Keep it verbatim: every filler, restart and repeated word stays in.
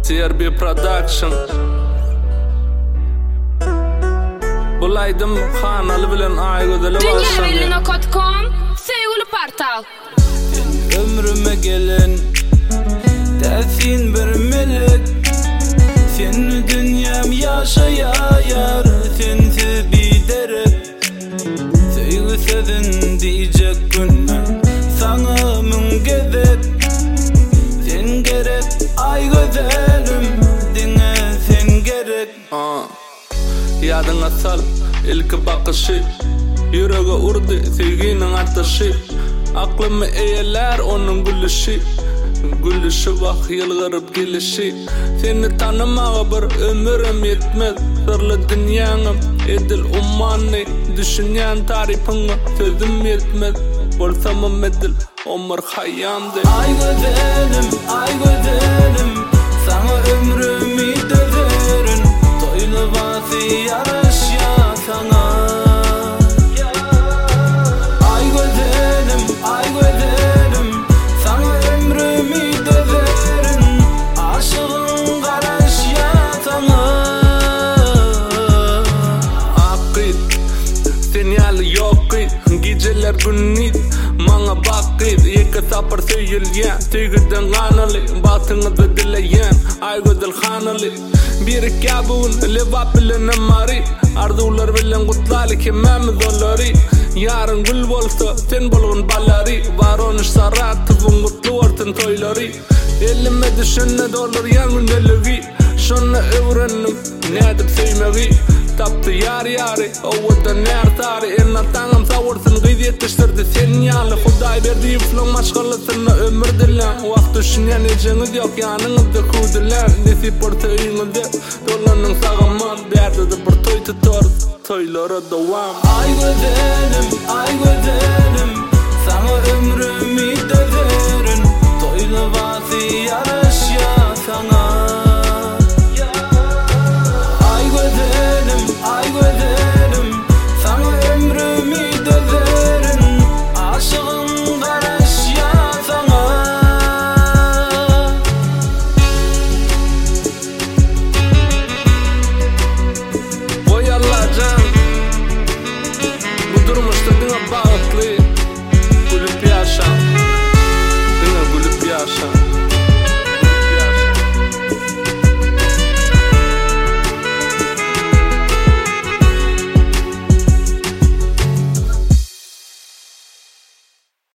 T R B Production. Bulaydım kanalı bilen aygödeli başlandı. Dünya belli nokta com sevgili portal. Ömrüme gelen defin bir melek. Sen dünyam yaşayar, sensiz bir derek. Sevgi sevin diyecek günler sana mın gerek. Sen gerek ay güzelim, dinle sen gerek. Aa, yadına sal ilk bakışı, yüreğe urdu sevginin ateşi. Aklımı eğiler onun gülüşü, gülüşü bak yılgırıp gelişi. Seni tanımağa bir ömrüm yetmez, sırlı dünyanım edil ummanı. Düşünen tarifini sözüm yetmez, bolsamım edil omur hayyamdı. Ay güzelim, ay güzelim, sana ömrümü döverim. Toylu vasi yarış ya sana. Ay güzelim, ay güzelim, sana ömrümü döverim. Aşığın karış ya sana. Akit, sinyali yok it, geceler günit. Mana bakit, yeke sapar söyleyen. Tüygüden kanalı, batını dileyen. Ay güzel kanalı, bir kabun, levap bilen mari. Arzular bilen kutlalı kememiz olari. Yarın gül bolsa, sen bolun balari. Varonuş sarat, tüvün kutlu ortun toylari. Elime düşünne dolar yangın elegi. Şunu öğrendim, ne edip sevmeyi. Taptı yar yarı, ovada ner tarı. Enna tangam savursın, gıydı yetiştirdi sen yanlı. Huday verdi yuflun maşgalısını ömür dilen. Vakt düşünen eceniz yok, yanınızda kudilen. Nesi porta öyünüzde, dolanın sağaman. Derdi de bir toy tutar, toylara devam. Ay güzelim, ay güzelim, sana ömrümü de